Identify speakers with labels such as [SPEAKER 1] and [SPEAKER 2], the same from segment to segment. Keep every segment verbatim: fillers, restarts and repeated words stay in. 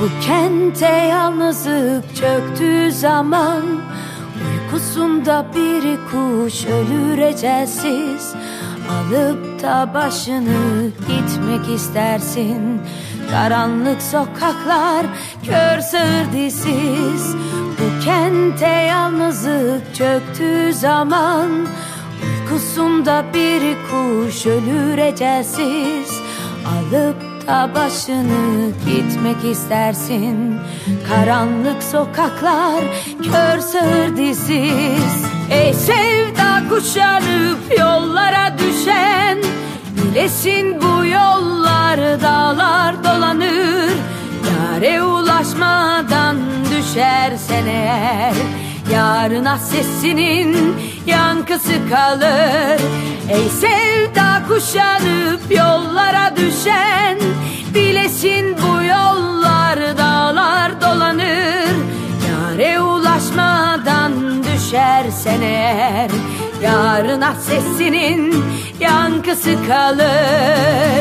[SPEAKER 1] Bu kente yalnızlık çöktüğü zaman, uykusunda bir kuş ölür ecelsiz. Alıp da başını gitmek istersin. Karanlık sokaklar, kör sağır dizsiz. Bu kente yalnızlık çöktüğü zaman, uykusunda bir kuş ölür ecelsiz. Alıp da başını gitmek istersin. Karanlık sokaklar, kör sağır dizsiz. Ey sevda kuşanıp yollara düşen, bilesin bu yollar dağlar dolanır. Yâre ulaşmadan düşersen eğer, yarına sesinin yankısı kalır. Ey sevda kuşanıp yollara düşen, bilesin bu yollar dağlar dolanır. Yâre ulaşmadan düşersen eğer, yarına sesinin yankısı kalır.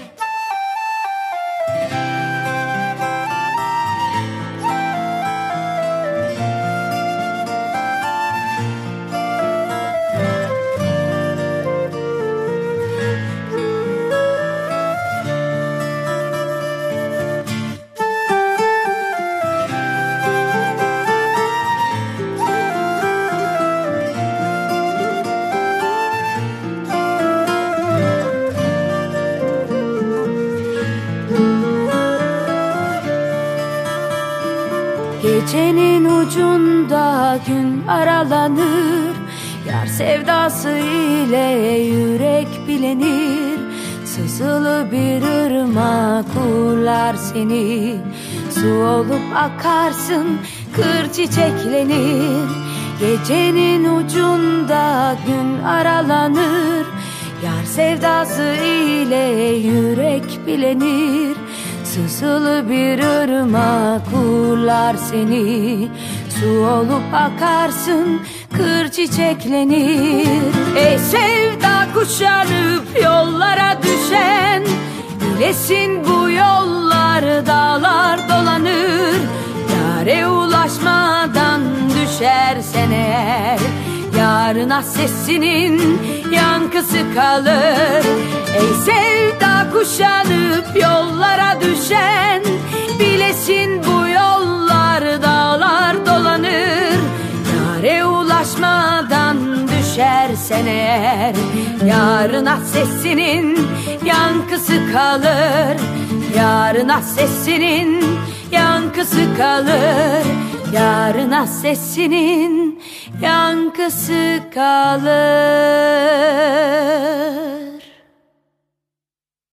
[SPEAKER 1] Gecenin ucunda gün aralanır. Yar sevdası ile yürek bilenir. Sızılı bir ırmak uğurlar seni. Su olup akarsın, kır çiçeklenir. Gecenin ucunda gün aralanır. Yar sevdası ile yürek bilenir. Sızılı bir ırmak uğurlar seni. Su olup akarsın, kır çiçeklenir. Ey sevda kuşanıp yollara düşen, bilesin bu yollar dağlar dolanır. Yâre ulaşmadan düşersen eğer, yarına sesinin yankısı kalır. Ey sevda kuşanıp yollara düşen, bilesin bu yollar dağlar dolanır. Yâre ulaşmadan düşersen eğer, yarına sesinin yankısı kalır. Yarına sesinin yankısı kalır. Yarına sesinin yankısı kalır.